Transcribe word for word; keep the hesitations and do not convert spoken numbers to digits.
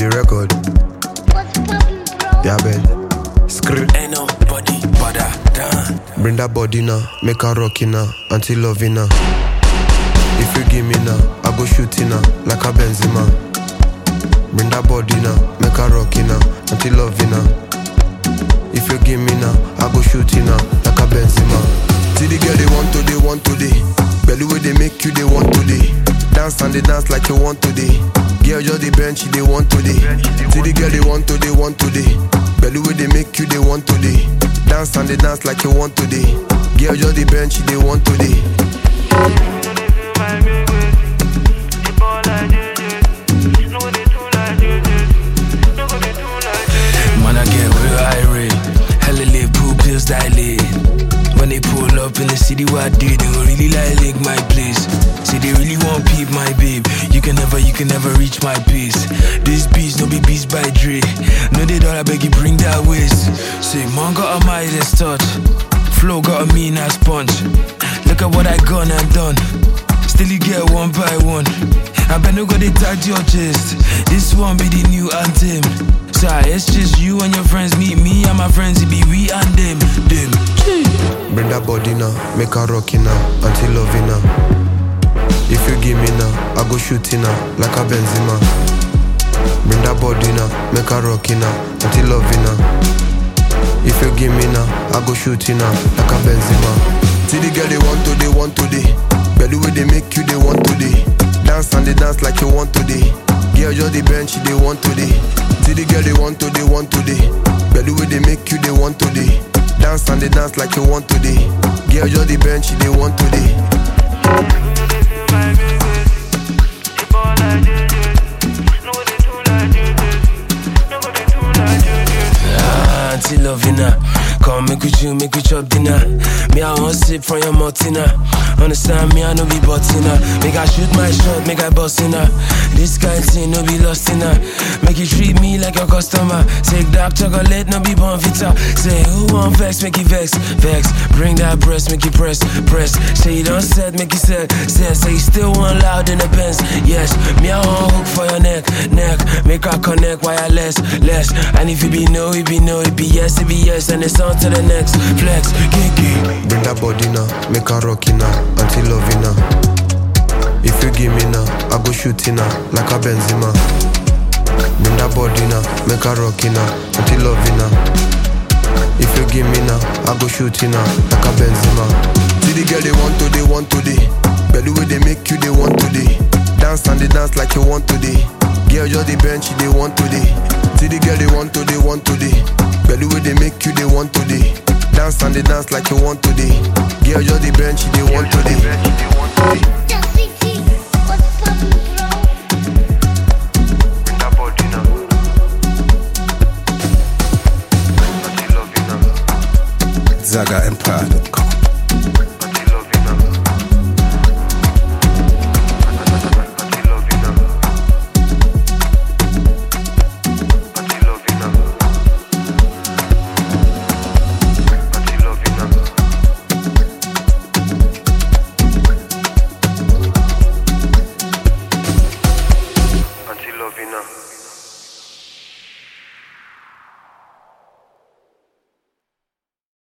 the record. What's poppin', bro? Yeah, Ben. Skr. Ain't nobody but I done. Bring that body now, make her rockin' now, until loving now. If you give me now, I go shooting now, like a Benzema. Bring that body now, make her rockin' now, until loving now. If you give me now, I go shooting now, like a Benzema. See the girl they want to, they want today. Belly way they make you, they want today. Dance and they dance like you want today. Girl just the bench, they want today. See the girl they want to, they want today. Belly way they make you, they want today. Dance and they dance like you want today. Girl just the bench, they want today. Man, I get real irate. Hella live, pool pills dilate. When they pull up in the city where I did, they gon' really like lick my place. Say they really want peep my babe. You can never, you can never reach my pace. This beast no be beast by Dre. No they don't, I beg you bring that waist. Say man got a Midas touch, flow got a mean ass punch. Look at what I gone and done. Still you get one by one. I bet no go they tag your chest. This one be the new anthem. Sorry, it's just you and your friends. Meet me and my friends, it be we and them. Them. Bring that body now, make her rockin' now, until loving now. If you give me now, I go shooting now, like a Benzema. Bring that body now, make her rockin' now, until loving now. If you give me now, I go shooting now, like a Benzema. See the girl they want to, they want today. Belly way they make you, they want today. Dance and they dance like you want today. Girl just the bench, they want today. See the girl they want to, they want today. Belly way they make you, they want today. Dance and they dance like you want today. Girl just the bench, they want today. Ah, auntie Lovina, come make with you, make we chop dinner. Me I want sip from your Martina. Understand me, I no be buttina. Make I shoot my shot, make I bust in her. This kind thing no be lost in her. Make you treat me like a customer. Take dark chocolate, no be Bonvita. Say who want vex, make you vex, vex. Bring that breast, make you press, press. Say you don't set, make you set, set. Say you still want loud in the Benz. Yes, me I want hook for your neck, neck. Make her connect wireless, less. And if you be no, it be no, it be yes, it be yes. And it's on to the next flex, kiki. Bring that body now, make her rockin' now, until loving now. If you give me now, I go shooting now, like a Benzema. Bring that body now, make her rockin' now, until loving now. If you give me now, I go shooting now, like a Benzema. See the girl they want to, they want today. Belly way they make you, they want today. Dance and they dance like you want today. Girl just the bench, they want today. See the girl they want to, they want today. Belly way they make you, they want today. Dance and they dance like you want today. Girl just the bench, they want today. Just C T, what's poppin', bro? Bring that body now, until loving now. Zaga Empire dot com